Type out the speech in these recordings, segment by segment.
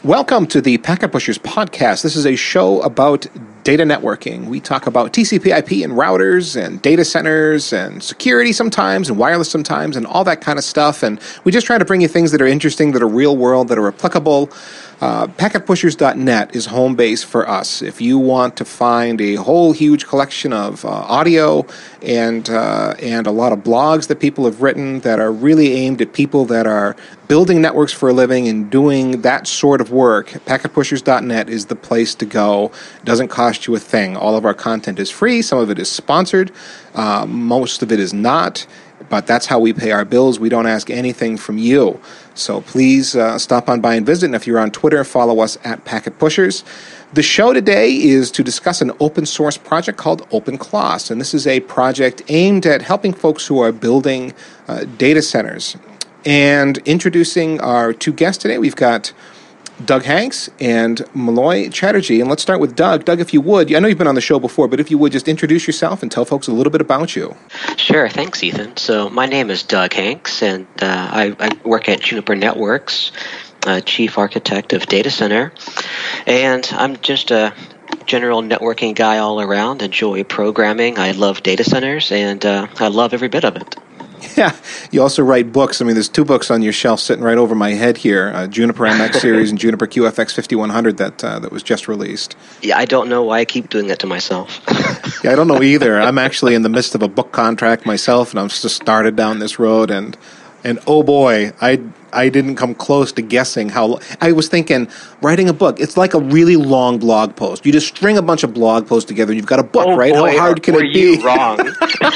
Welcome to the Packet Pushers podcast. This is a show about data networking. We talk about TCP/IP and routers and data centers and security sometimes and wireless sometimes and all that kind of stuff. And we just try to bring you things that are interesting, that are real world, that are applicable. PacketPushers.net is home base for us. If you want to find a whole huge collection of audio and a lot of blogs that people have written that are really aimed at people that are building networks for a living and doing that sort of work, PacketPushers.net is the place to go. It doesn't cost you a thing. All of our content is free. Some of it is sponsored. Most of it is not. But that's how we pay our bills. We don't ask anything from you. So please stop on by and visit. And if you're on Twitter, follow us at Packet Pushers. The show today is to discuss an open source project called OpenCloss. And this is a project aimed at helping folks who are building data centers. And introducing our two guests today, we've got Doug Hanks and Malloy Chatterjee. And let's start with Doug. Doug, if you would, I know you've been on the show before, but if you would just introduce yourself and tell folks a little bit about you. Sure. Thanks, Ethan. So my name is Doug Hanks, and I work at Juniper Networks, Chief Architect of Data Center. And I'm just a general networking guy all around, enjoy programming. I love data centers, and I love every bit of it. Yeah, you also write books. I mean, there's two books on your shelf sitting right over my head here, Juniper MX series and Juniper QFX 5100 that was just released. Yeah, I don't know why I keep doing that to myself. Yeah, I don't know either. I'm actually in the midst of a book contract myself, and I'm just started down this road, and oh boy, I didn't come close to guessing how. I was thinking, writing a book, it's like a really long blog post. You just string a bunch of blog posts together, and you've got a book, right? Boy, how hard can it be? Were you wrong?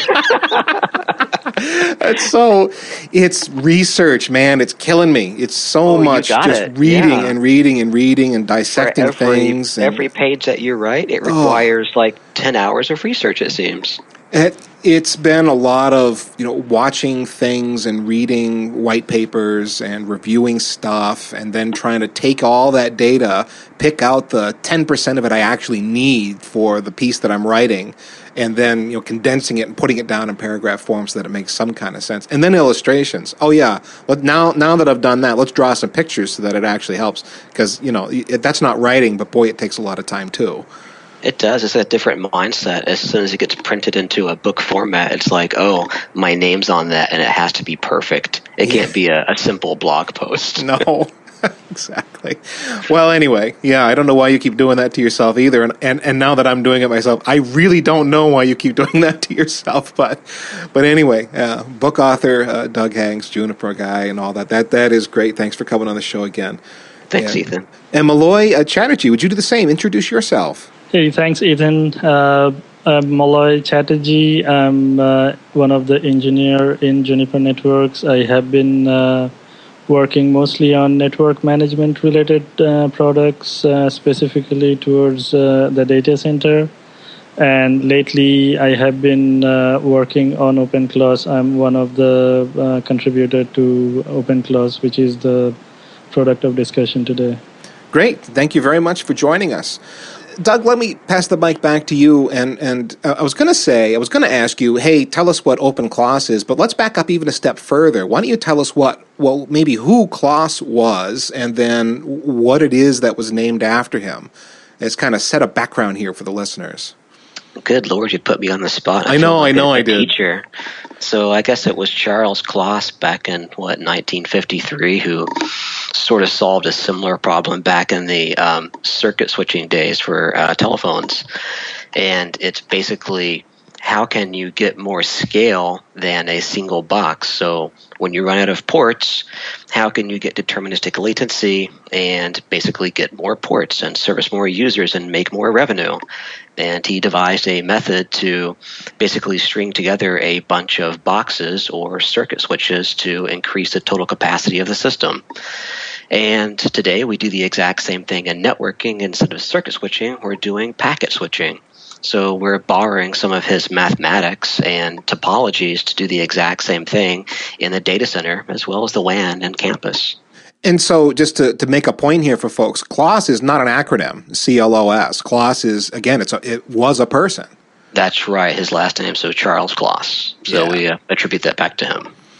It's research, man. It's killing me. It's so much just reading and reading and reading and dissecting things. Every page that you write, it requires like 10 hours of research, it seems. It's been a lot of, watching things and reading white papers and reviewing stuff and then trying to take all that data, pick out the 10% of it I actually need for the piece that I'm writing, and then, condensing it and putting it down in paragraph form so that it makes some kind of sense. And then illustrations. Oh, yeah. Now that I've done that, let's draw some pictures so that it actually helps. Because, that's not writing, but boy, it takes a lot of time, too. It does. It's a different mindset. As soon as it gets printed into a book format, it's like, oh, my name's on that, and it has to be perfect. It can't be a simple blog post. No, exactly. Well, anyway, I don't know why you keep doing that to yourself either. And now that I'm doing it myself, I really don't know why you keep doing that to yourself. But anyway, book author Doug Hanks, Juniper guy, and all that. That is great. Thanks for coming on the show again. Thanks, Ethan. And Malloy Chatterjee, would you do the same? Introduce yourself. Hey, thanks, Ethan. I'm Malloy Chatterjee. I'm one of the engineers in Juniper Networks. I have been working mostly on network management-related products, specifically towards the data center. And lately, I have been working on OpenCloss. I'm one of the contributors to OpenCloss, which is the product of discussion today. Great. Thank you very much for joining us. Doug, let me pass the mic back to you. And I was going to ask you, hey, tell us what OpenCloss is, but let's back up even a step further. Why don't you tell us maybe who Kloss was and then what it is that was named after him? It's kind of set a background here for the listeners. Good Lord, you put me on the spot. I know I did. Teacher. So I guess it was Charles Kloss back in, 1953 who sort of solved a similar problem back in the circuit switching days for telephones. And it's basically, how can you get more scale than a single box? So when you run out of ports, how can you get deterministic latency and basically get more ports and service more users and make more revenue? And he devised a method to basically string together a bunch of boxes or circuit switches to increase the total capacity of the system. And today we do the exact same thing in networking. Instead of circuit switching, we're doing packet switching. So we're borrowing some of his mathematics and topologies to do the exact same thing in the data center as well as the WAN and campus. And so just to make a point here for folks, Kloss is not an acronym, C-L-O-S. Kloss is, again, it was a person. That's right, his last name, so Charles Kloss. So we attribute that back to him.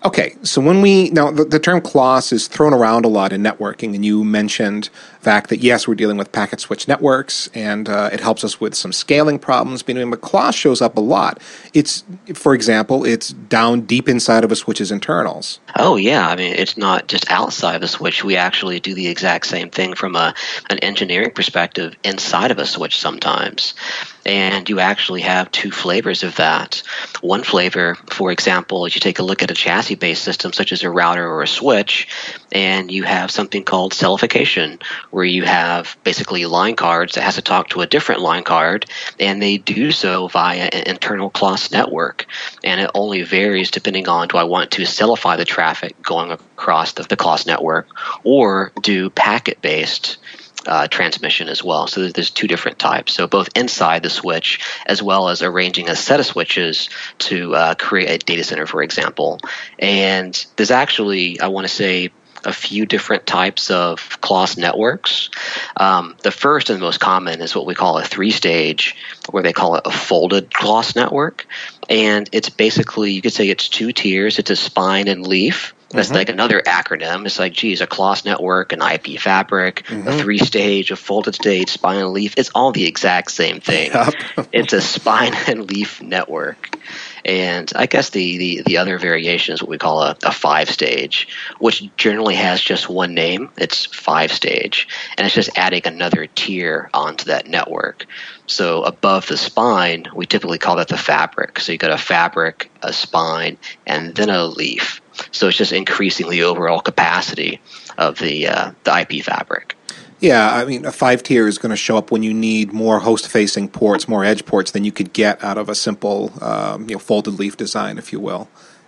Okay, so now the term CLOS is thrown around a lot in networking, and you mentioned the fact that yes, we're dealing with packet switch networks, and it helps us with some scaling problems. But CLOS shows up a lot. For example, it's down deep inside of a switch's internals. Oh yeah, I mean it's not just outside of a switch. We actually do the exact same thing from an engineering perspective inside of a switch sometimes. And you actually have two flavors of that. One flavor, for example, is you take a look at a chassis-based system such as a router or a switch, and you have something called celification, where you have basically line cards that has to talk to a different line card, and they do so via an internal CLOS network. And it only varies depending on, do I want to celify the traffic going across the CLOS network, or do packet-based transmission as well. So there's two different types. So both inside the switch as well as arranging a set of switches to create a data center, for example. And there's actually, I want to say, a few different types of CLOS networks. The first and most common is what we call a three-stage, where they call it a folded CLOS network. And it's basically, you could say it's two tiers. It's a spine and leaf. That's like another acronym. It's like, geez, a CLOS network, an IP fabric, a three-stage, a folded stage, spine and leaf. It's all the exact same thing. Yep. It's a spine and leaf network. And I guess the other variation is what we call a five-stage, which generally has just one name. It's five-stage. And it's just adding another tier onto that network. So above the spine, we typically call that the fabric. So you got a fabric, a spine, and then a leaf. So it's just increasing the overall capacity of the IP fabric. Yeah, I mean, a 5-tier is going to show up when you need more host-facing ports, more edge ports than you could get out of a simple, folded leaf design, if you will.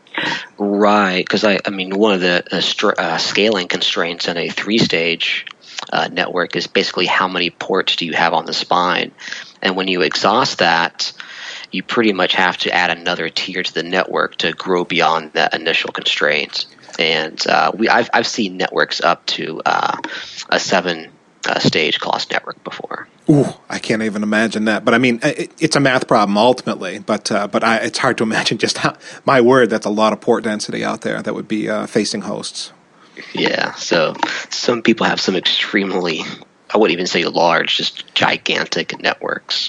Right, because I mean, one of the scaling constraints in a three-stage network is basically how many ports do you have on the spine, and when you exhaust that, you pretty much have to add another tier to the network to grow beyond that initial constraint. And I've seen networks up to a 7-stage CLOS network before. Ooh, I can't even imagine that. But I mean, it's a math problem ultimately. But it's hard to imagine just how. My word, that's a lot of port density out there that would be facing hosts. Yeah. So some people have some extremely, I wouldn't even say large, just gigantic networks.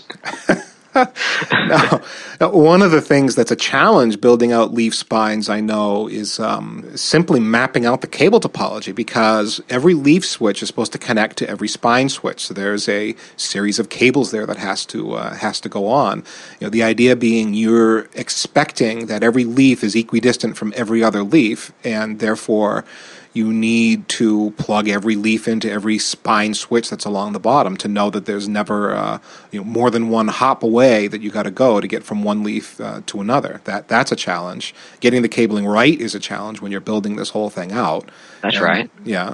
Now, one of the things that's a challenge building out leaf spines, I know, is simply mapping out the cable topology, because every leaf switch is supposed to connect to every spine switch. So there's a series of cables there that has to go on. The idea being you're expecting that every leaf is equidistant from every other leaf, and therefore you need to plug every leaf into every spine switch that's along the bottom to know that there's never more than one hop away that you got to go to get from one leaf to another. That's a challenge. Getting the cabling right is a challenge when you're building this whole thing out. That's right. Yeah.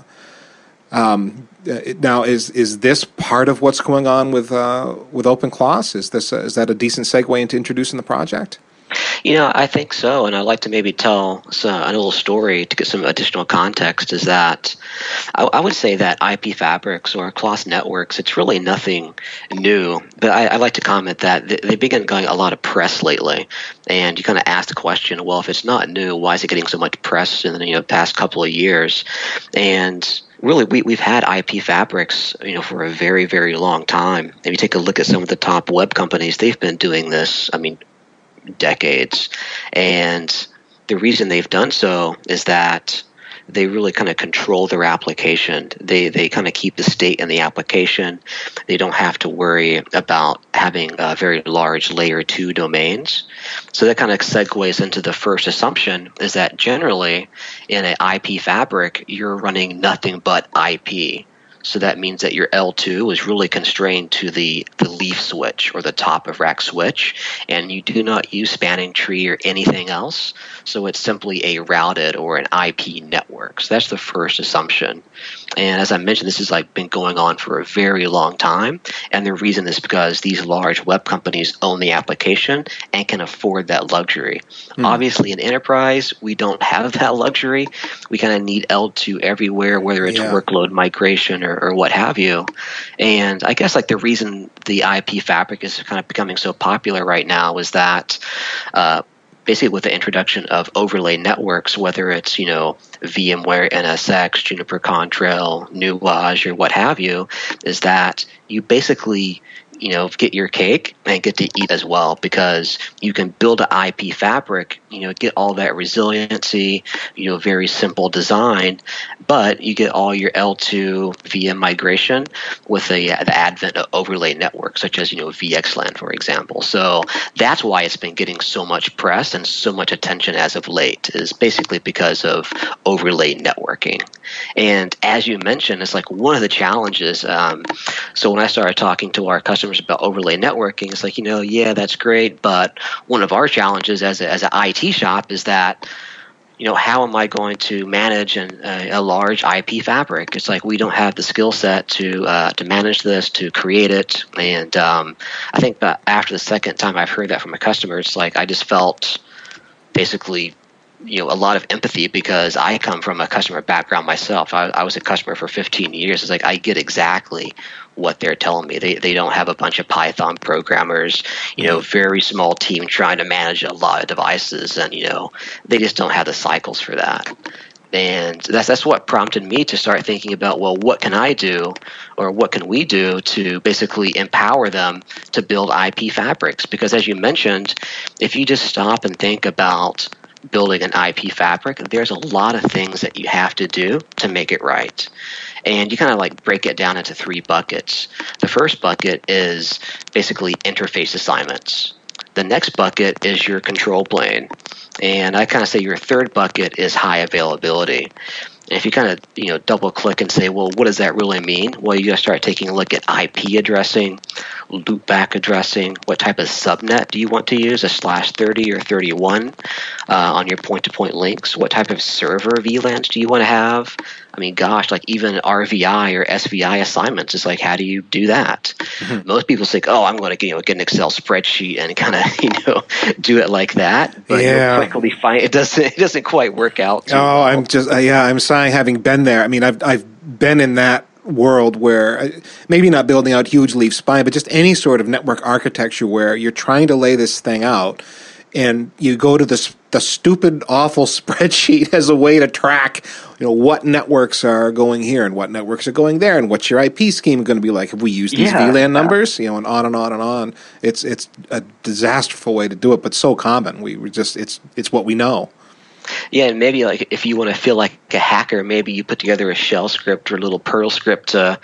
Now, is this part of what's going on with OpenCLOS? Is that a decent segue into introducing the project? I think so, and I'd like to maybe tell a little story to get some additional context, is that I would say that IP fabrics or CLOS networks, it's really nothing new, but I like to comment that they've been getting a lot of press lately, and you kind of ask the question, well, if it's not new, why is it getting so much press in the past couple of years? And really, we've had IP fabrics, for a very, very long time. If you take a look at some of the top web companies, they've been doing this, decades. And the reason they've done so is that they really kind of control their application. They kind of keep the state in the application. They don't have to worry about having very large layer 2 domains. So that kind of segues into the first assumption, is that generally in an IP fabric, you're running nothing but IP. So that means that your L2 is really constrained to the leaf switch or the top of rack switch, and you do not use spanning tree or anything else. So it's simply a routed or an IP network. So that's the first assumption. And as I mentioned, this has been going on for a very long time. And the reason is because these large web companies own the application and can afford that luxury. Obviously, in enterprise, we don't have that luxury. We kind of need L2 everywhere, whether it's workload migration or what have you. And I guess the reason the IP fabric is kind of becoming so popular right now is that basically with the introduction of overlay networks, whether it's, VMware, NSX, Juniper Contrail, Nuage, or what have you, is that you basically get your cake and get to eat as well, because you can build an IP fabric, get all that resiliency, very simple design, but you get all your L2 VM migration with the advent of overlay networks, such as, VXLAN, for example. So that's why it's been getting so much press and so much attention as of late, is basically because of overlay networking. And as you mentioned, it's like one of the challenges. So when I started talking to our customers about overlay networking, it's like, yeah, that's great, but one of our challenges as an IT shop is that, how am I going to manage a large IP fabric? It's like we don't have the skill set to manage this, to create it. And I think that after the second time I've heard that from a customer, it's like I just felt basically a lot of empathy, because I come from a customer background myself. I was a customer for 15 years. It's like I get exactly what they're telling me. They don't have a bunch of Python programmers, very small team trying to manage a lot of devices, and they just don't have the cycles for that. And that's what prompted me to start thinking about, well, what can I do, or what can we do to basically empower them to build IP fabrics? Because as you mentioned, if you just stop and think about building an IP fabric, there's a lot of things that you have to do to make it right. And you kind of like break it down into three buckets. The first bucket is basically interface assignments. The next bucket is your control plane. And I kind of say your third bucket is high availability. And if you kind of double click and say, well, what does that really mean? Well, you got to start taking a look at IP addressing, loopback addressing. What type of subnet do you want to use, a /30 or 31 on your point-to-point links? What type of server VLANs do you want to have? I mean, gosh, like even RVI or SVI assignments, it's like, how do you do that? Mm-hmm. Most people say, oh, I'm going to get an Excel spreadsheet and kind of do it like that. But you'll quickly find it doesn't quite work out. I'm just I'm sighing, having been there. I mean, I've been in that world where maybe not building out huge leaf spine, but just any sort of network architecture where you're trying to lay this thing out, and you go to the stupid, awful spreadsheet as a way to track, what networks are going here and what networks are going there, and what's your IP scheme going to be like. Have we used these VLAN numbers? And on and on and on. It's a disasterful way to do it, but so common. It's what we know. Yeah, and maybe like if you want to feel like a hacker, maybe you put together a shell script or a little Perl script to,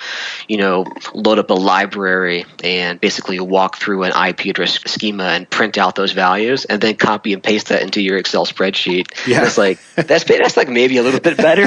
load up a library and basically walk through an IP address schema and print out those values and then copy and paste that into your Excel spreadsheet. Yeah. It's like that's like maybe a little bit better.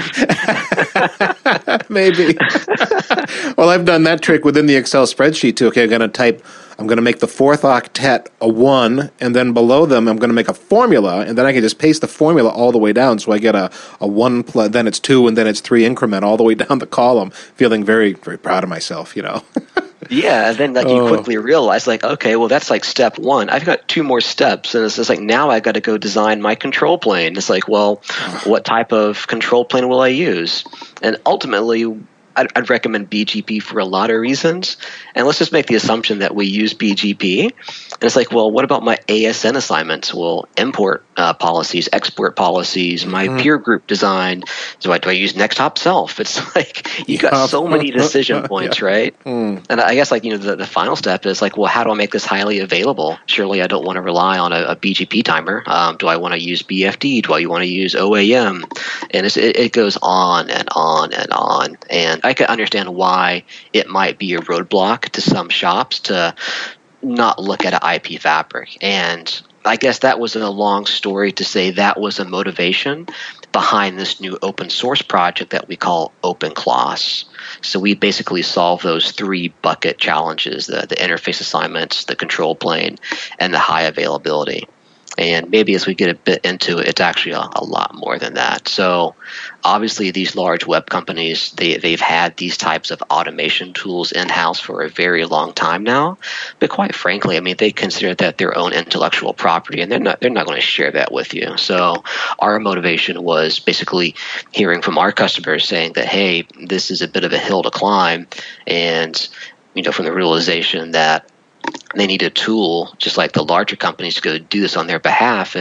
Maybe. Well, I've done that trick within the Excel spreadsheet too. Okay, I'm going to make the fourth octet a 1, and then below them I'm going to make a formula, and then I can just paste the formula all the way down, so I get a 1, then it's 2, and then it's 3 increment all the way down the column, feeling very, very proud of myself, Yeah, and then you quickly realize, like, okay, well, that's like step 1. I've got 2 more steps, and it's just like, now I've got to go design my control plane. It's like, well, what type of control plane will I use? And ultimately, I'd recommend BGP for a lot of reasons. And let's just make the assumption that we use BGP. And it's like, well, what about my ASN assignments? Well, import policies, export policies, my peer group design. Do I use next hop self? It's like you got so many decision points, right? And I guess the final step is like, well, how do I make this highly available? Surely I don't want to rely on a BGP timer. Do I want to use BFD? Do I want to use OAM? And it goes on and on and on. And I could understand why it might be a roadblock to some shops to not look at an IP fabric. And I guess that was a long story to say that was a motivation behind this new open source project that we call OpenCLOS. So we basically solve those 3 bucket challenges, the interface assignments, the control plane, and the high availability. And maybe as we get a bit into it, it's actually a lot more than that. So obviously these large web companies, they've had these types of automation tools in-house for a very long time now. But quite frankly, I mean, they consider that their own intellectual property, and they're not going to share that with you. So our motivation was basically hearing from our customers saying that, hey, this is a bit of a hill to climb. And, from the realization that they need a tool, just like the larger companies, to go do this on their behalf.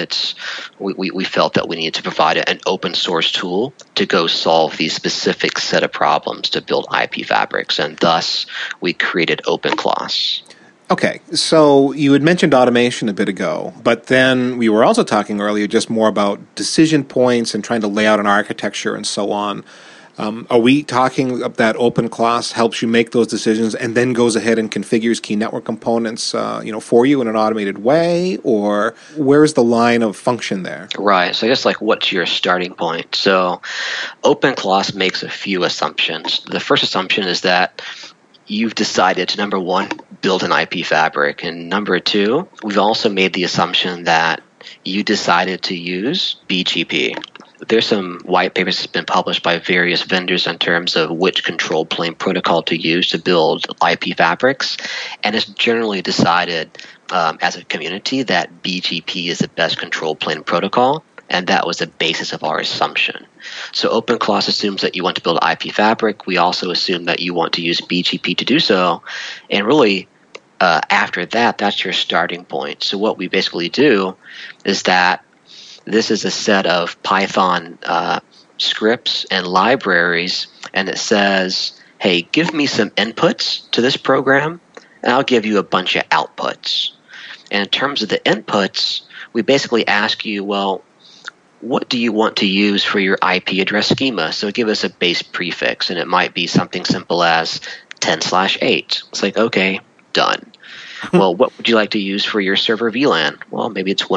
We felt that we needed to provide an open source tool to go solve these specific set of problems to build IP fabrics, and thus we created OpenClass. Okay, so you had mentioned automation a bit ago, but then we were also talking earlier just more about decision points and trying to lay out an architecture and so on. Are we talking that OpenClass helps you make those decisions and then goes ahead and configures key network components, for you in an automated way, or where's the line of function there? Right. So I guess what's your starting point? So OpenClass makes a few assumptions. The first assumption is that you've decided to, number one, build an IP fabric, and number two, we've also made the assumption that you decided to use BGP. There's some white papers that's been published by various vendors in terms of which control plane protocol to use to build IP fabrics, and it's generally decided as a community that BGP is the best control plane protocol, and that was the basis of our assumption. So OpenClass assumes that you want to build an IP fabric. We also assume that you want to use BGP to do so, and really after that, that's your starting point. So what we basically do is that this is a set of Python scripts and libraries, and it says, hey, give me some inputs to this program, and I'll give you a bunch of outputs. And in terms of the inputs, we basically ask you, well, what do you want to use for your IP address schema? So give us a base prefix, and it might be something simple as 10/8. It's like, okay, done. Well, what would you like to use for your server VLAN? Well, maybe it's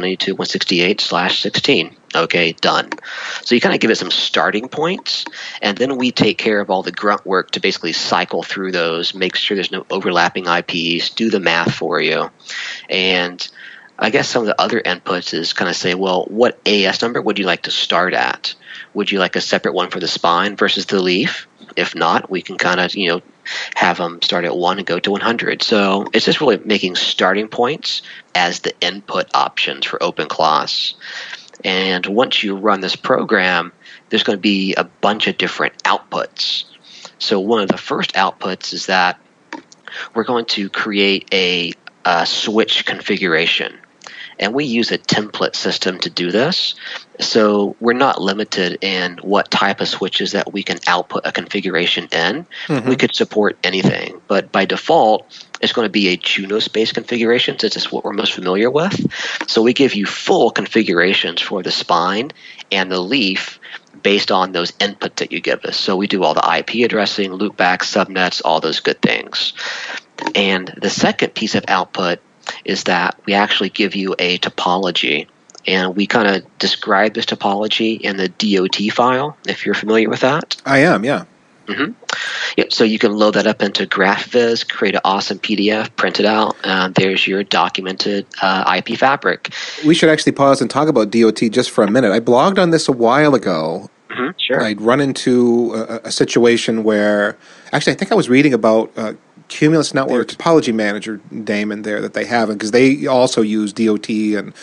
192.168/16. Okay, done. So you kind of give it some starting points, and then we take care of all the grunt work to basically cycle through those, make sure there's no overlapping IPs, do the math for you. And I guess some of the other inputs is kind of say, well, what AS number would you like to start at? Would you like a separate one for the spine versus the leaf? If not, we can kind of, have them start at 1 and go to 100. So it's just really making starting points as the input options for OpenClass. And once you run this program, there's going to be a bunch of different outputs. So one of the first outputs is that we're going to create a switch configuration. And we use a template system to do this. So we're not limited in what type of switches that we can output a configuration in. Mm-hmm. We could support anything. But by default, it's going to be a Juno-based configuration, since it's what we're most familiar with. So we give you full configurations for the spine and the leaf based on those inputs that you give us. So we do all the IP addressing, loopbacks, subnets, all those good things. And the second piece of output is that we actually give you a topology, and we kind of describe this topology in the DOT file, if you're familiar with that. I am, yeah. Mm-hmm. Yep, so you can load that up into GraphViz, create an awesome PDF, print it out, and there's your documented IP fabric. We should actually pause and talk about DOT just for a minute. I blogged on this a while ago. Mm-hmm, sure. I'd run into a situation where, actually I think I was reading about Cumulus Network topology manager, Damon, there that they have, because they also use DOT, and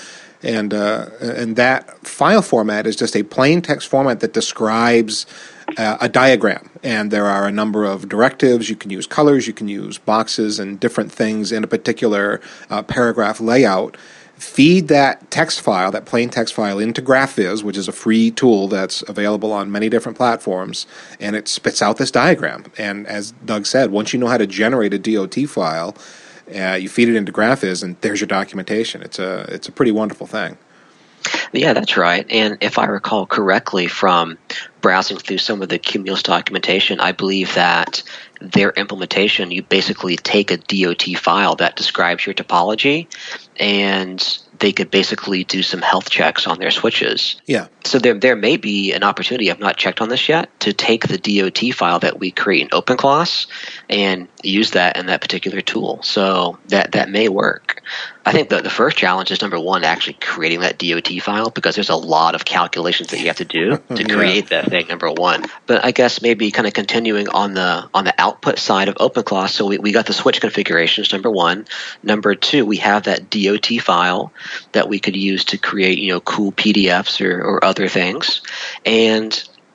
that file format is just a plain text format that describes a diagram, and there are a number of directives. You can use colors, you can use boxes and different things in a particular paragraph layout. Feed that text file, that plain text file, into GraphViz, which is a free tool that's available on many different platforms, and it spits out this diagram. And as Doug said, once you know how to generate a DOT file, you feed it into GraphViz, and there's your documentation. It's a pretty wonderful thing. Yeah, that's right. And if I recall correctly from browsing through some of the Cumulus documentation, I believe that their implementation, you basically take a DOT file that describes your topology, and they could basically do some health checks on their switches. Yeah. So there may be an opportunity, I've not checked on this yet, to take the DOT file that we create in OpenClass and use that in that particular tool. So that may work. I think the first challenge is, number one, actually creating that DOT file, because there's a lot of calculations that you have to do to create that thing, number one. But I guess maybe kind of continuing on the output side of OpenClass, so we got the switch configurations, number one. Number two, we have that DOT file that we could use to create, cool PDFs or other things. And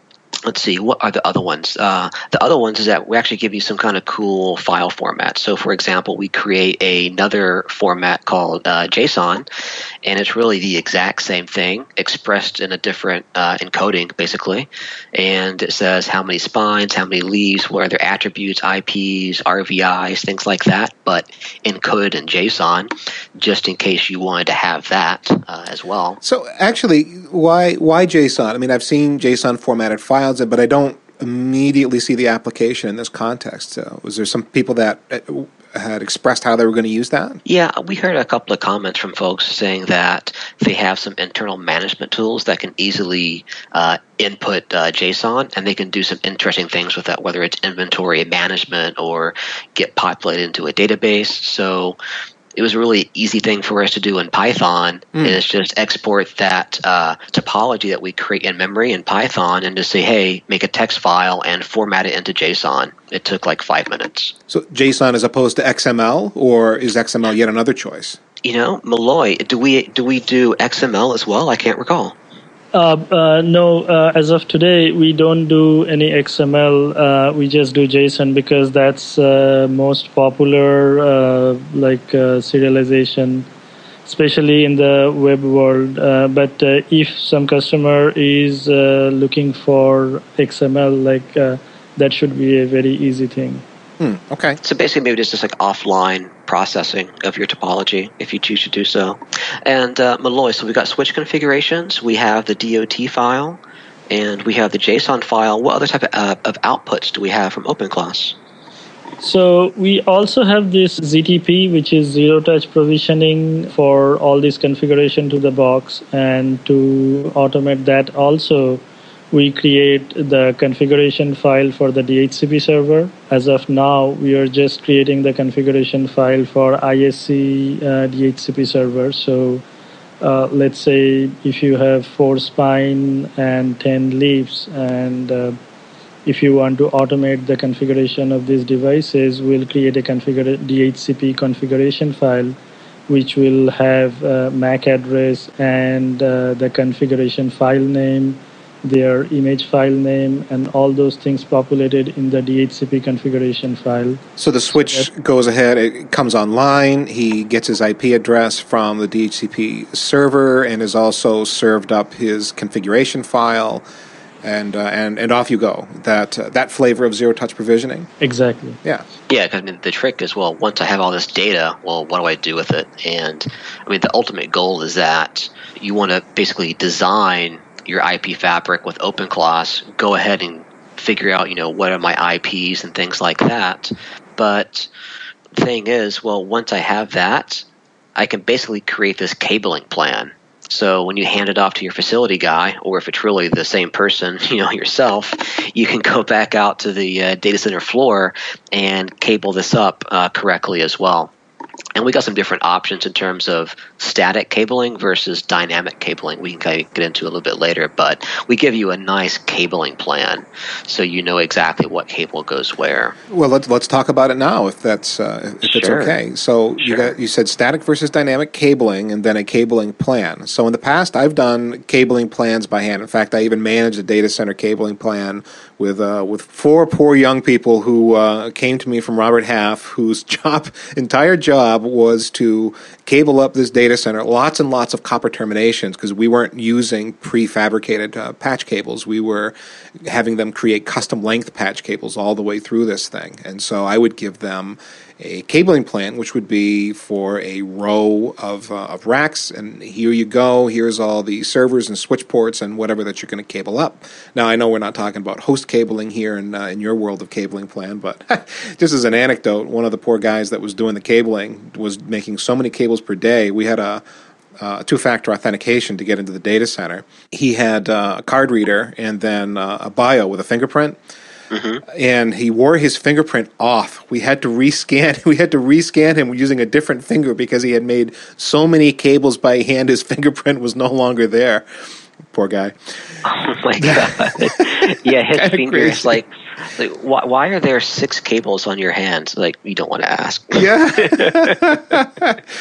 let's see, what are the other ones? The other ones is that we actually give you some kind of cool file format. So, for example, we create another format called JSON, and it's really the exact same thing expressed in a different encoding, basically. And it says how many spines, how many leaves, what are their attributes, IPs, RVIs, things like that, but encoded in JSON, just in case you wanted to have that as well. So, actually, why JSON? I mean, I've seen JSON formatted files, but I don't immediately see the application in this context. Was there some people that had expressed how they were going to use that? Yeah, we heard a couple of comments from folks saying that they have some internal management tools that can easily input JSON, and they can do some interesting things with that, whether it's inventory management or get populated into a database. So it was a really easy thing for us to do in Python is just export that topology that we create in memory in Python and just say, hey, make a text file and format it into JSON. It took like 5 minutes. So JSON as opposed to XML, or is XML yet another choice? You know, Malloy, do we do XML as well? I can't recall. No, as of today, we don't do any XML. We just do JSON because that's most popular, serialization, especially in the web world. But if some customer is looking for XML, that should be a very easy thing. Okay. So basically maybe just like offline processing of your topology if you choose to do so. And Malloy, so we've got switch configurations, we have the DOT file, and we have the JSON file. What other type of outputs do we have from OpenClass? So we also have this ZTP, which is zero-touch provisioning for all this configuration to the box. And to automate that also, we create the configuration file for the DHCP server. As of now, we are just creating the configuration file for ISC DHCP server. So let's say if you have 4 spine and 10 leaves, and if you want to automate the configuration of these devices, we'll create a DHCP configuration file, which will have MAC address and the configuration file name, their image file name, and all those things populated in the DHCP configuration file. So the switch goes ahead, it comes online, he gets his IP address from the DHCP server and is also served up his configuration file, and off you go. That flavor of zero-touch provisioning? Exactly. Yeah. Yeah, because I mean, the trick is, well, once I have all this data, well, what do I do with it? And I mean, the ultimate goal is that you want to basically design your IP fabric with OpenClass, go ahead and figure out, what are my IPs and things like that. But the thing is, well, once I have that, I can basically create this cabling plan. So when you hand it off to your facility guy, or if it's really the same person, yourself, you can go back out to the data center floor and cable this up correctly as well. And we got some different options in terms of static cabling versus dynamic cabling. We can kind of get into a little bit later, but we give you a nice cabling plan so you know exactly what cable goes where. Well, let's talk about it now, if it's okay. So you said static versus dynamic cabling, and then a cabling plan. So in the past, I've done cabling plans by hand. In fact, I even managed a data center cabling plan with 4 poor young people who came to me from Robert Half, whose entire job was to cable up this data center, lots and lots of copper terminations, because we weren't using prefabricated patch cables. We were having them create custom length patch cables all the way through this thing. And so I would give them a cabling plan, which would be for a row of racks, and here you go, here's all the servers and switch ports and whatever that you're going to cable up. Now, I know we're not talking about host cabling here in your world of cabling plan, but just as an anecdote, one of the poor guys that was doing the cabling was making so many cables per day. We had a two-factor authentication to get into the data center. He had a card reader and then a bio with a fingerprint. Mm-hmm. And he wore his fingerprint off. We had to rescan him using a different finger because he had made so many cables by hand. His fingerprint was no longer there. Poor guy. Oh my god! Yeah, his fingers like why are there 6 cables on your hands? Like, you don't want to ask. Yeah.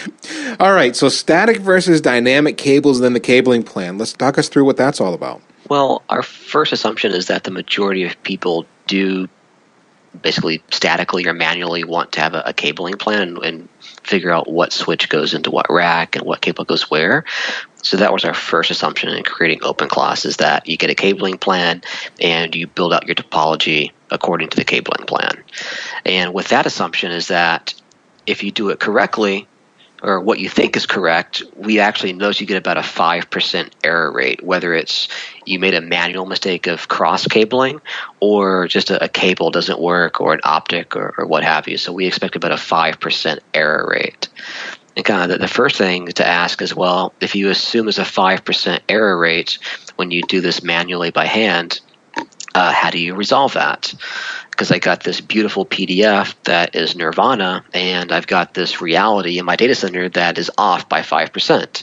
All right. So static versus dynamic cables, then the cabling plan. Let's talk us through what that's all about. Well, our first assumption is that the majority of people do basically statically or manually want to have a cabling plan and figure out what switch goes into what rack and what cable goes where. So that was our first assumption in creating OpenClass, is that you get a cabling plan and you build out your topology according to the cabling plan. And with that assumption is that if you do it correctly, or what you think is correct, we actually notice you get about a 5% error rate, whether it's you made a manual mistake of cross cabling or just a cable doesn't work or an optic or what have you. So we expect about a 5% error rate. And kind of the first thing to ask is, well, if you assume there's a 5% error rate when you do this manually by hand, how do you resolve that? Because I got this beautiful PDF that is Nirvana, and I've got this reality in my data center that is off by 5%.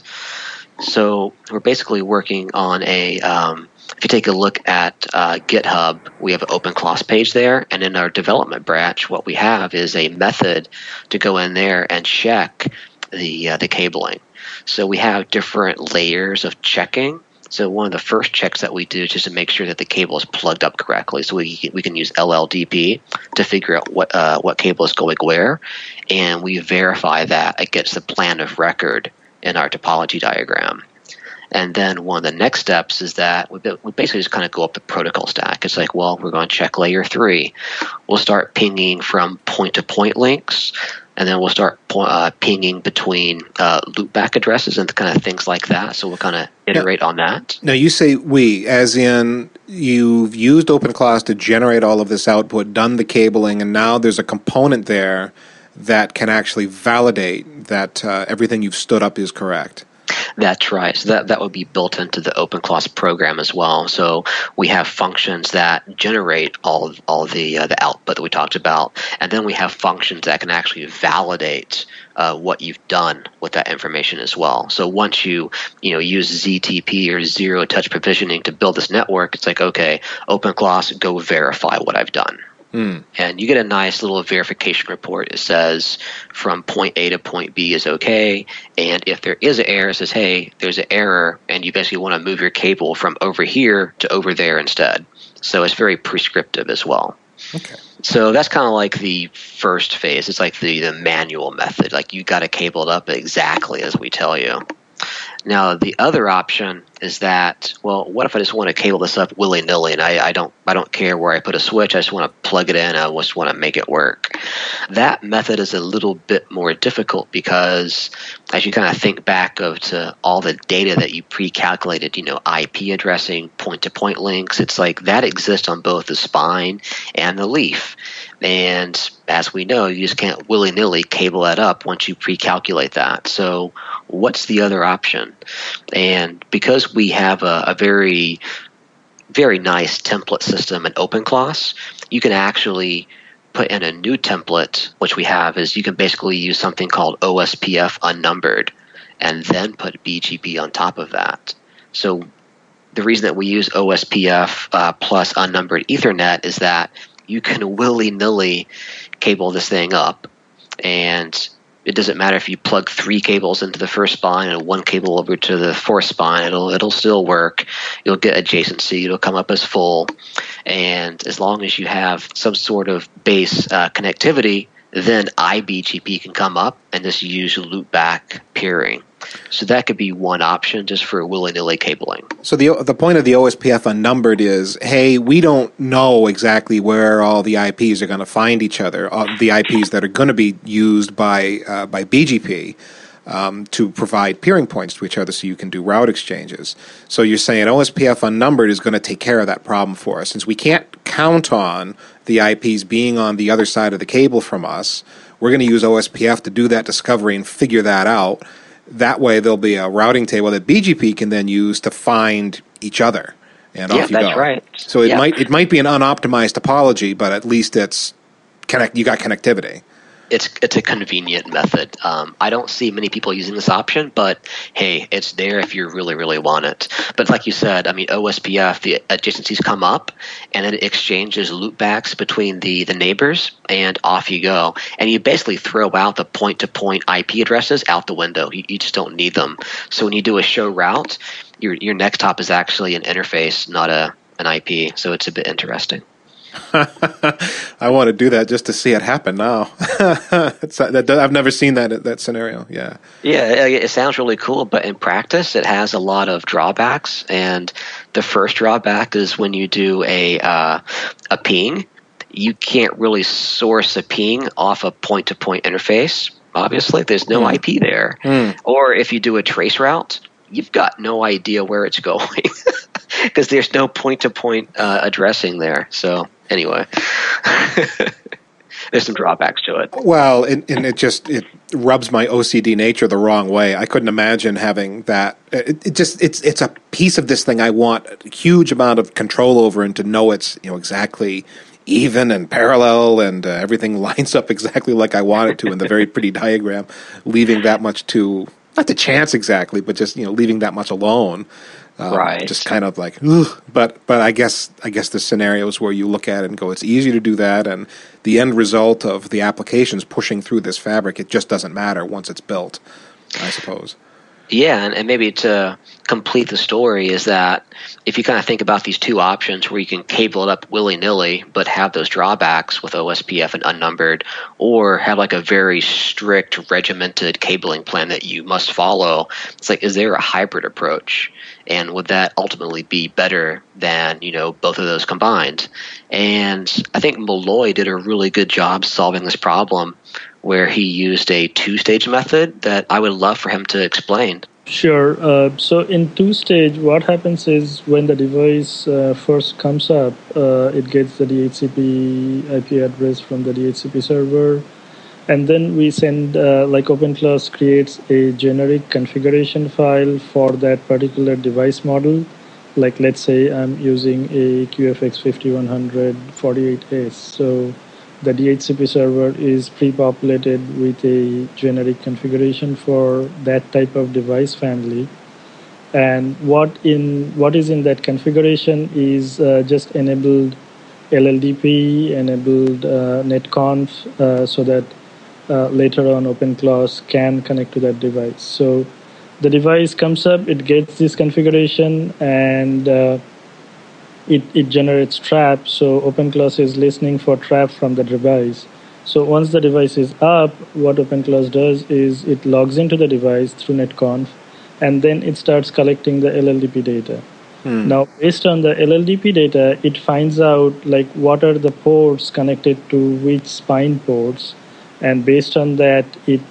So we're basically working on if you take a look at GitHub, we have an OpenClass page there, and in our development branch, what we have is a method to go in there and check the cabling. So we have different layers of checking. So one of the first checks that we do is just to make sure that the cable is plugged up correctly. So we can use LLDP to figure out what cable is going where, and we verify that against the plan of record in our topology diagram. And then one of the next steps is that we basically just kind of go up the protocol stack. It's like, well, we're going to check layer 3. We'll start pinging from point-to-point links, and then we'll start pinging between loopback addresses and kind of things like that. So we'll kind of iterate on that. Now, you say we, as in you've used OpenClass to generate all of this output, done the cabling, and now there's a component there that can actually validate that everything you've stood up is correct. That's right. So that would be built into the OpenClass program as well. So we have functions that generate all the output that we talked about, and then we have functions that can actually validate what you've done with that information as well. So once you use ZTP or zero touch provisioning to build this network, it's like, okay, OpenClass, go verify what I've done. And you get a nice little verification report. It says from point A to point B is okay. And if there is an error, it says, hey, there's an error, and you basically want to move your cable from over here to over there instead. So it's very prescriptive as well. Okay. So that's kind of like the first phase. It's like the manual method. Like you got to cable it up exactly as we tell you. Now, the other option is that, well, what if I just want to cable this up willy-nilly and I don't care where I put a switch, I just want to plug it in, I just want to make it work. That method is a little bit more difficult because as you kind of think back to all the data that you pre-calculated, IP addressing, point-to-point links, it's like that exists on both the spine and the leaf. And as we know, you just can't willy-nilly cable that up once you pre-calculate that. So what's the other option? And because we have a very, very nice template system in OpenClass, you can actually put in a new template. Which we have is you can basically use something called OSPF unnumbered and then put BGP on top of that. So the reason that we use OSPF plus unnumbered Ethernet is that you can willy-nilly cable this thing up, and it doesn't matter if you plug 3 cables into the first spine and 1 cable over to the fourth spine. It'll still work. You'll get adjacency. It'll come up as full. And as long as you have some sort of base connectivity, then iBGP can come up and just use loopback peering. So that could be one option just for willy-nilly cabling. So the point of the OSPF unnumbered is, hey, we don't know exactly where all the IPs are going to find each other, the IPs that are going to be used by BGP to provide peering points to each other so you can do route exchanges. So you're saying OSPF unnumbered is going to take care of that problem for us. Since we can't count on the IPs being on the other side of the cable from us, we're going to use OSPF to do that discovery and figure that out. That way there'll be a routing table that BGP can then use to find each other. And off you go. That's right. So it might be an unoptimized topology, but at least you got connectivity. it's a convenient method. I don't see many people using this option, but hey, it's there if you really, really want it. But like you said, I mean, OSPF, the adjacencies come up, and it exchanges loopbacks between the neighbors, and off you go. And you basically throw out the point-to-point IP addresses out the window. You just don't need them. So when you do a show route, your next hop is actually an interface, not an IP. So it's a bit interesting. I want to do that just to see it happen now. I've never seen that scenario. Yeah. Yeah, it sounds really cool, but in practice, it has a lot of drawbacks. And the first drawback is when you do a ping, you can't really source a ping off a point-to-point interface. Obviously, there's no IP there. Or if you do a trace route, you've got no idea where it's going because there's no point-to-point addressing there. So anyway, there's some drawbacks to it. Well, and it rubs my OCD nature the wrong way. I couldn't imagine having that. It's a piece of this thing I want a huge amount of control over, and to know it's exactly even and parallel, and everything lines up exactly like I want it to in the very pretty diagram, leaving that much to, not to chance exactly, but just leaving that much alone. Right. Just kind of like, ugh. But I guess the scenarios where you look at it and go, it's easy to do that, and the end result of the applications pushing through this fabric, it just doesn't matter once it's built, I suppose. Yeah, and maybe to complete the story is that if you kind of think about these two options where you can cable it up willy-nilly but have those drawbacks with OSPF and unnumbered, or have like a very strict regimented cabling plan that you must follow, it's like, is there a hybrid approach? And would that ultimately be better than, both of those combined? And I think Molloy did a really good job solving this problem, where he used a two-stage method that I would love for him to explain. Sure. So in two-stage, what happens is when the device first comes up, it gets the DHCP IP address from the DHCP server, and then we send, OpenClaws creates a generic configuration file for that particular device model. Like, let's say I'm using a QFX 5100 48S. So the DHCP server is pre-populated with a generic configuration for that type of device family. And what is in that configuration is just enabled LLDP, enabled netconf, so that later on OpenClaws can connect to that device. So the device comes up, it gets this configuration, and it generates traps. So OpenClaws is listening for traps from the device. So once the device is up, what OpenClaws does is it logs into the device through netconf, and then it starts collecting the LLDP data. Now, based on the LLDP data, it finds out what are the ports connected to which spine ports, and based on that,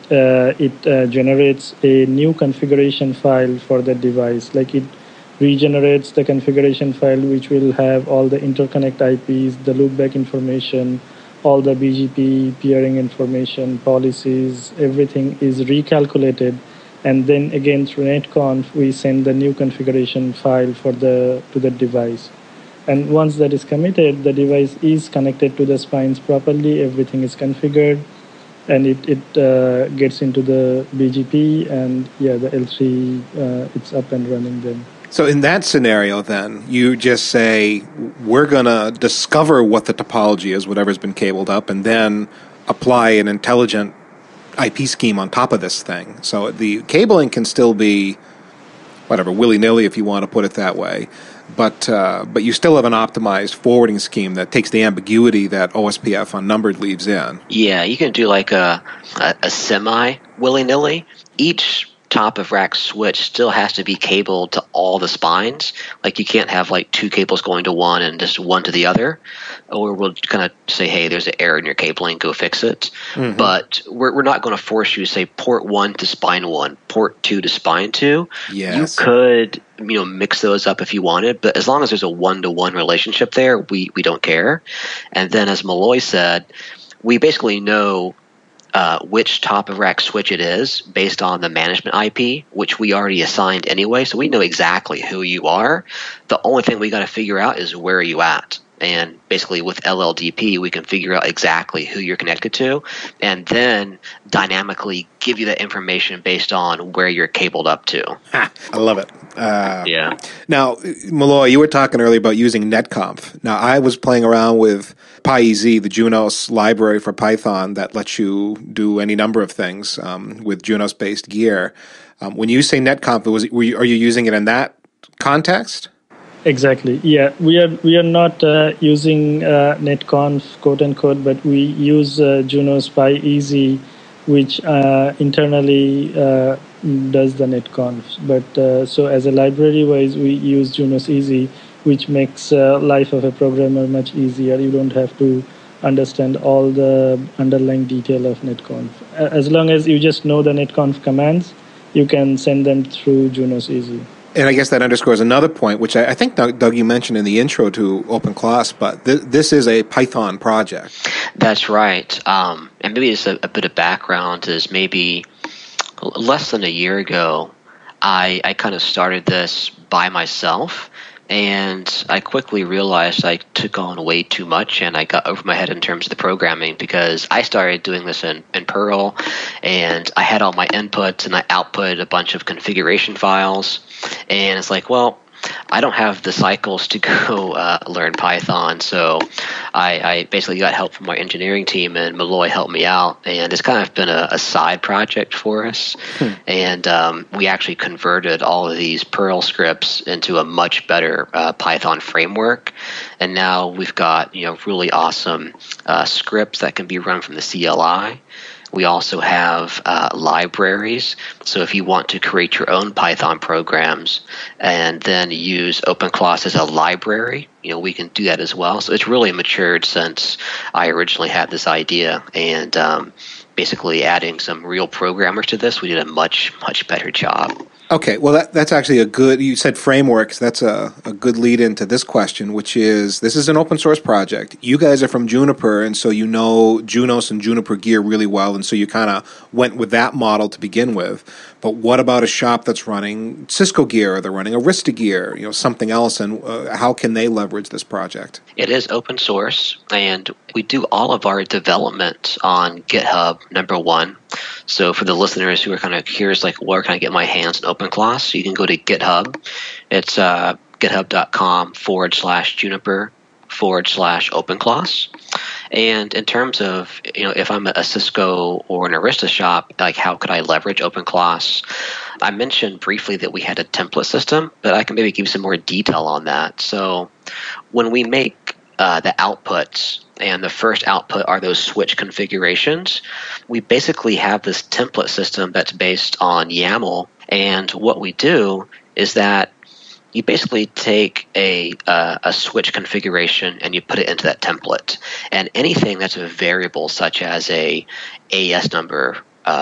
it generates a new configuration file for the device. It regenerates the configuration file, which will have all the interconnect IPs, the loopback information, all the BGP peering information, policies, everything is recalculated. And then again through netconf, we send the new configuration file to the device. And once that is committed, the device is connected to the spines properly, everything is configured, and it gets into the BGP, and the L3, it's up and running then. So in that scenario, then, you just say, we're going to discover what the topology is, whatever's been cabled up, and then apply an intelligent IP scheme on top of this thing. So the cabling can still be, willy-nilly if you want to put it that way. But you still have an optimized forwarding scheme that takes the ambiguity that OSPF unnumbered leaves in. Yeah, you can do like a semi willy-nilly. Each top of rack switch still has to be cabled to all the spines. Like, you can't have two cables going to one and just one to the other, or we'll kind of say, hey, there's an error in your cabling, go fix it. Mm-hmm. But we're not going to force you to say port 1 to spine 1, port 2 to spine 2. Yes. You could mix those up if you wanted, but as long as there's a one-to-one relationship there, we don't care. And then, as Molloy said, we basically know which top of rack switch it is based on the management IP, which we already assigned anyway. So we know exactly who you are. The only thing we got to figure out is where are you at. And basically with LLDP, we can figure out exactly who you're connected to and then dynamically give you that information based on where you're cabled up to. Ha, I love it. Yeah. Now, Malloy, you were talking earlier about using netconf. Now, I was playing around with PyEZ, the Junos library for Python that lets you do any number of things with Junos-based gear. When you say netconf, are you using it in that context? Exactly. Yeah, we are not using netconf quote unquote, but we use Junos PyEZ, which internally does the netconf. But so as a library wise, we use Junos Easy, which makes life of a programmer much easier. You don't have to understand all the underlying detail of netconf. As long as you just know the netconf commands, you can send them through Junos Easy. And I guess that underscores another point, which I think, Doug, you mentioned in the intro to OpenClass, but this is a Python project. That's right. And maybe just a bit of background is maybe less than a year ago, I kind of started this by myself. And I quickly realized I took on way too much and I got over my head in terms of the programming because I started doing this in Perl and I had all my inputs and I output a bunch of configuration files. And it's like, well, I don't have the cycles to go learn Python, so I basically got help from our engineering team, and Malloy helped me out. And it's kind of been a side project for us. And we actually converted all of these Perl scripts into a much better Python framework. And now we've got really awesome scripts that can be run from the CLI. We also have libraries. So if you want to create your own Python programs and then use OpenClass as a library, we can do that as well. So it's really matured since I originally had this idea. And basically adding some real programmers to this, we did a much, much better job. Okay, well, that's actually a good, you said frameworks, that's a good lead into this question, which is, this is an open source project. You guys are from Juniper, and so you know Junos and Juniper gear really well, and so you kind of went with that model to begin with. But what about a shop that's running Cisco gear, or they're running Arista gear, something else, and how can they leverage this project? It is open source, and we do all of our development on GitHub, number one. So for the listeners who are kind of curious, like, where can I get my hands on OpenClass? You can go to GitHub. It's github.com/Juniper/OpenClass. And in terms of, if I'm a Cisco or an Arista shop, like how could I leverage OpenClass? I mentioned briefly that we had a template system, but I can maybe give you some more detail on that. So when we make the outputs, and the first output are those switch configurations, we basically have this template system that's based on YAML. And what we do is that you basically take a switch configuration and you put it into that template. And anything that's a variable, such as a AES number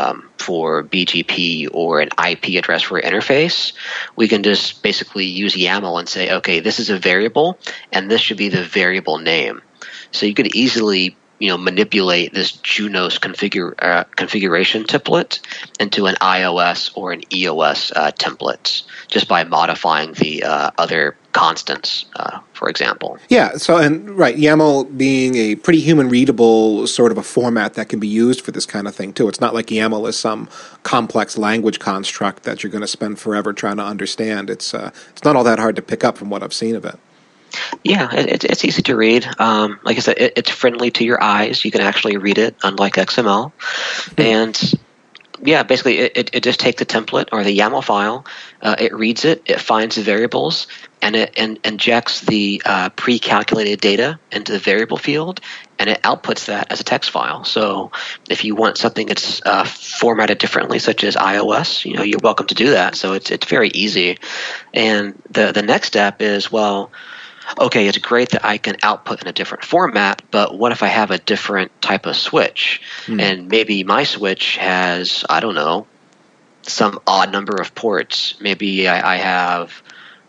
for BGP or an IP address for an interface, we can just basically use YAML and say, okay, this is a variable, and this should be the variable name. So you could easily manipulate this Junos configuration template into an iOS or an EOS template just by modifying the other constants, for example. Yeah, so, and right, YAML being a pretty human-readable sort of a format that can be used for this kind of thing, too. It's not like YAML is some complex language construct that you're going to spend forever trying to understand. It's not all that hard to pick up from what I've seen of it. Yeah, it's easy to read. Like I said, it's friendly to your eyes. You can actually read it, unlike XML. And yeah, basically it just takes the template or the YAML file, it reads it, it finds the variables, and it injects the pre-calculated data into the variable field, and it outputs that as a text file. So if you want something that's formatted differently, such as iOS, you're welcome to do that. So it's very easy. And the next step is, well, okay, it's great that I can output in a different format, but what if I have a different type of switch? And maybe my switch has, I don't know, some odd number of ports. Maybe I have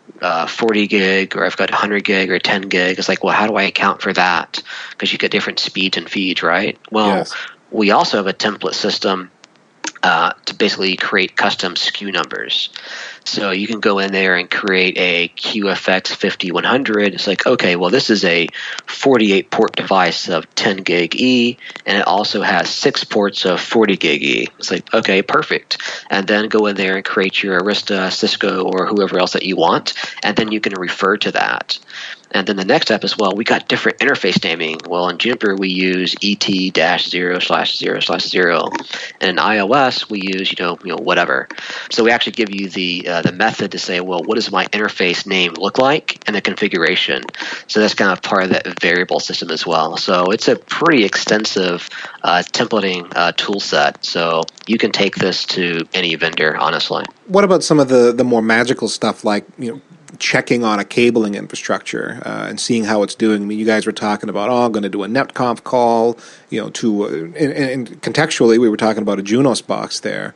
40 gig, or I've got 100 gig or 10 gig. It's like, well, how do I account for that? Because you get different speeds and feeds, right? Well, yes. We also have a template system to basically create custom SKU numbers. So you can go in there and create a QFX 5100. It's like, okay, well, this is a 48 port device of 10 gig E, and it also has 6 ports of 40 gig E. It's like, okay, perfect. And then go in there and create your Arista, Cisco, or whoever else that you want, and then you can refer to that. And then the next step is, well, we got different interface naming. Well, in Juniper, we use ET-0/0/0. And in iOS, we use, whatever. So we actually give you the method to say, well, what does my interface name look like, and the configuration. So that's kind of part of that variable system as well. So it's a pretty extensive templating tool set. So you can take this to any vendor, honestly. What about some of the more magical stuff like, checking on a cabling infrastructure and seeing how it's doing? I mean, you guys were talking about, I'm going to do a netconf call, and contextually, we were talking about a Junos box there.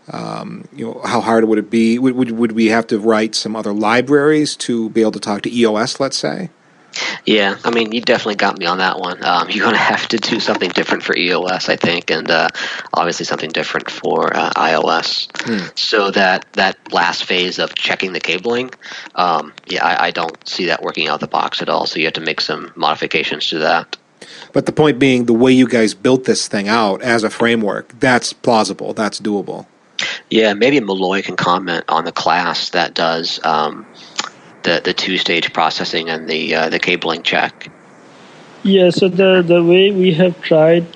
How hard would it be? Would we have to write some other libraries to be able to talk to EOS, let's say? Yeah, I mean, you definitely got me on that one. You're going to have to do something different for EOS, I think, and obviously something different for iOS. So that last phase of checking the cabling, I don't see that working out of the box at all. So you have to make some modifications to that. But the point being, the way you guys built this thing out as a framework, that's plausible, that's doable. Yeah, maybe Malloy can comment on the class that does the two-stage processing and the cabling check. Yeah, so the way we have tried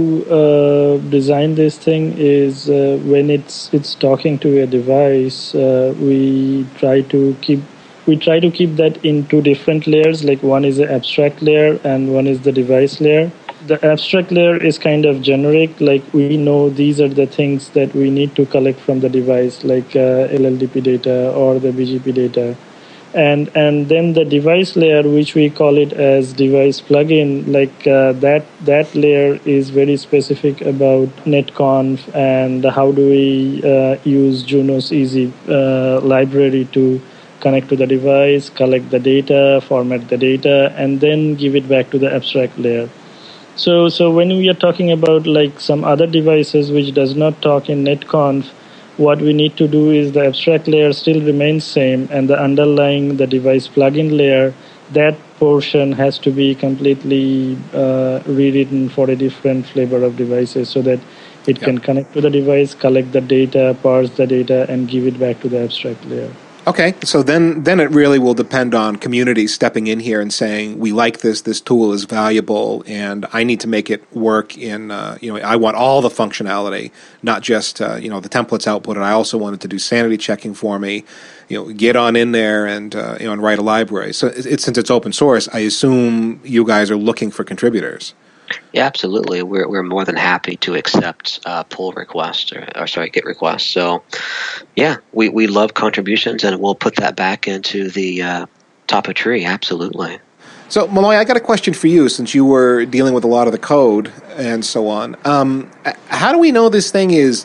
to design this thing is when it's talking to a device, we try to keep that in 2 different layers. Like one is the abstract layer and one is the device layer. The abstract layer is kind of generic, like we know these are the things that we need to collect from the device, like LLDP data or the BGP data. And then the device layer, which we call it as device plugin, like that layer is very specific about netconf and how do we use Junos Easy library to connect to the device, collect the data, format the data, and then give it back to the abstract layer. So when we are talking about like some other devices which does not talk in netconf, what we need to do is the abstract layer still remains same, and the underlying the device plugin layer, that portion has to be completely rewritten for a different flavor of devices so that it can connect to the device, collect the data, parse the data, and give it back to the abstract layer. Okay, so then it really will depend on communities stepping in here and saying, we like this tool is valuable, and I need to make it work in, I want all the functionality, not just, the templates output. I also want it to do sanity checking for me, get on in there and, and write a library. So since it's open source, I assume you guys are looking for contributors. Yeah, absolutely. We're more than happy to accept pull requests or GET requests. So, yeah, we love contributions, and we'll put that back into the top of tree. Absolutely. So, Malloy, I got a question for you, since you were dealing with a lot of the code and so on. How do we know this thing is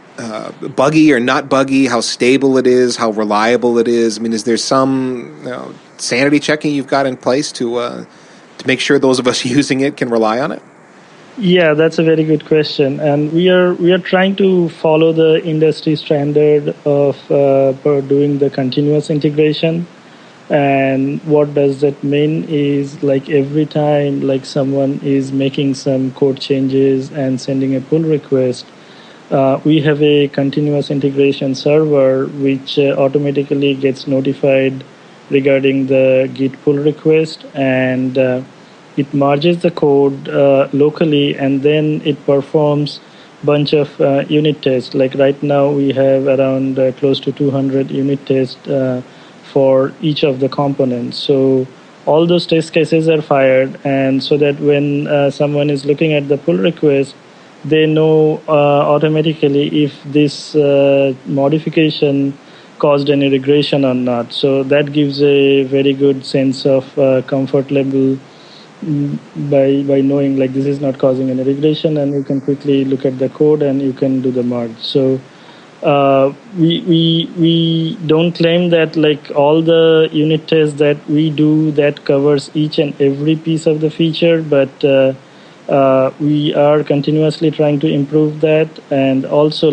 buggy or not buggy? How stable it is? How reliable it is? I mean, is there some sanity checking you've got in place to make sure those of us using it can rely on it? Yeah, that's a very good question, and we are trying to follow the industry standard of doing the continuous integration. And what does that mean is, like, every time like someone is making some code changes and sending a pull request, we have a continuous integration server which automatically gets notified regarding the Git pull request, and it merges the code locally, and then it performs bunch of unit tests. Like right now we have around close to 200 unit tests for each of the components. So all those test cases are fired, and so that when someone is looking at the pull request, they know automatically if this modification caused any regression or not. So that gives a very good sense of comfort level by knowing like this is not causing any regression, and you can quickly look at the code and you can do the merge. So we don't claim that like all the unit tests that we do that covers each and every piece of the feature, but We are continuously trying to improve that, and also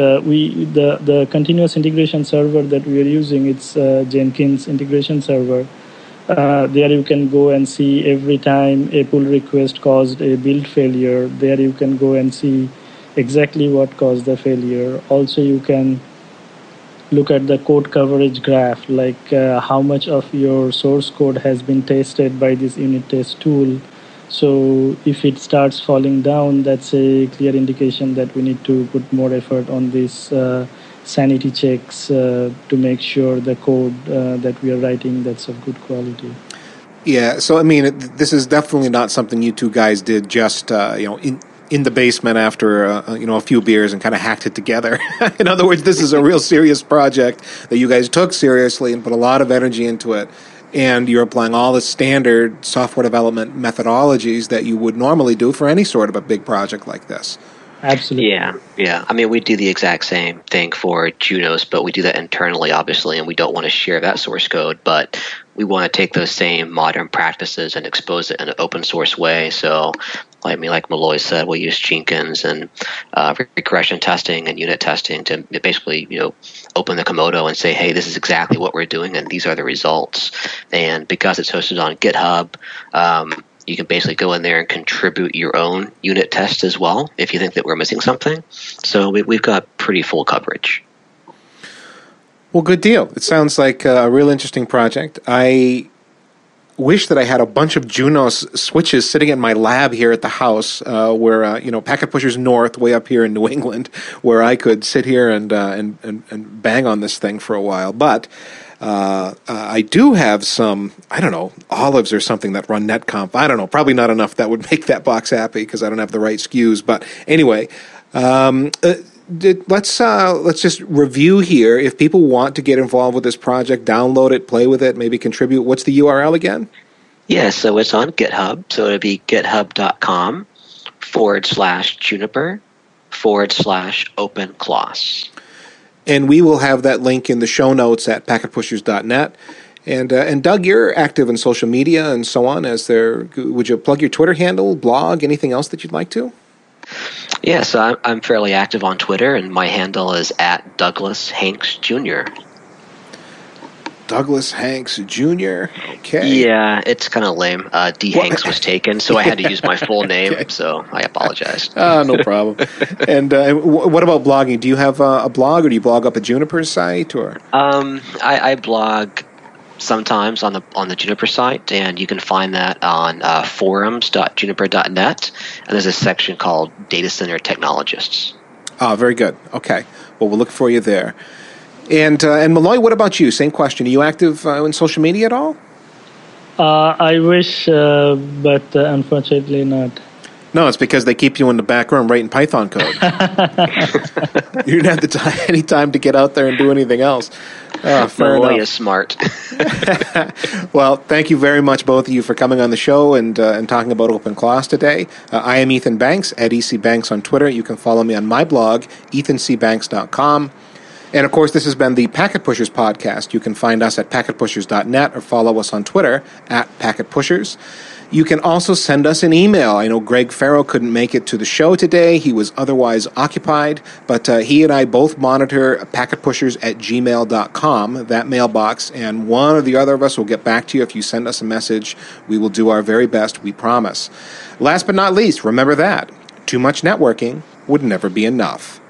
the continuous integration server that we are using, it's Jenkins integration server. There you can go and see every time a pull request caused a build failure. There you can go and see exactly what caused the failure. Also, you can look at the code coverage graph, like how much of your source code has been tested by this unit test tool. So if it starts falling down, that's a clear indication that we need to put more effort on this sanity checks to make sure the code that we are writing, that's of good quality. Yeah, so I mean, this is definitely not something you two guys did just in the basement after a few beers and kind of hacked it together. In other words, this is a real serious project that you guys took seriously and put a lot of energy into it. And you're applying all the standard software development methodologies that you would normally do for any sort of a big project like this. Absolutely. Yeah. I mean, we do the exact same thing for Junos, but we do that internally, obviously, and we don't want to share that source code. But we want to take those same modern practices and expose it in an open source way. So, I mean, like Molloy said, we use Jenkins and regression testing and unit testing to basically, open the Komodo and say, hey, this is exactly what we're doing, and these are the results. And because it's hosted on GitHub, you can basically go in there and contribute your own unit test as well if you think that we're missing something. So we've got pretty full coverage. Well, good deal. It sounds like a real interesting project. I wish that I had a bunch of Junos switches sitting in my lab here at the house, where Packet Pushers North, way up here in New England, where I could sit here and bang on this thing for a while. But I do have some, olives or something that run netconf. I don't know, probably not enough that would make that box happy because I don't have the right SKUs. But anyway, let's just review here. If people want to get involved with this project, download it, play with it, maybe contribute. What's the URL again? Yeah, so it's on GitHub. So it'll be github.com/juniper/openclaws. And we will have that link in the show notes at packetpushers.net. And Doug, you're active in social media and so on. Would you plug your Twitter handle, blog, anything else that you'd like to? Yeah, so I'm fairly active on Twitter, and my handle is @DouglasHanks Jr. Douglas Hanks Jr. Okay. Yeah, it's kind of lame. D. Hanks was taken, so I had to use my full name, okay. So I apologize. No problem. And what about blogging? Do you have a blog, or do you blog up a Juniper site? Or I blog sometimes on the Juniper site, and you can find that on forums.juniper.net, and there's a section called Data Center Technologists. Oh, very good. Okay. Well, we'll look for you there. And Molloy, what about you? Same question. Are you active in social media at all? I wish, but unfortunately not. No, it's because they keep you in the back room writing Python code. You didn't have any time to get out there and do anything else. Molloy is smart. Well, thank you very much, both of you, for coming on the show and talking about OpenClaws today. I am Ethan Banks at ECBanks on Twitter. You can follow me on my blog, ethancbanks.com. And, of course, this has been the Packet Pushers podcast. You can find us at packetpushers.net or follow us on Twitter at packetpushers. You can also send us an email. I know Greg Farrow couldn't make it to the show today. He was otherwise occupied, but he and I both monitor packetpushers@gmail.com, that mailbox, and one or the other of us will get back to you if you send us a message. We will do our very best, we promise. Last but not least, remember that too much networking would never be enough.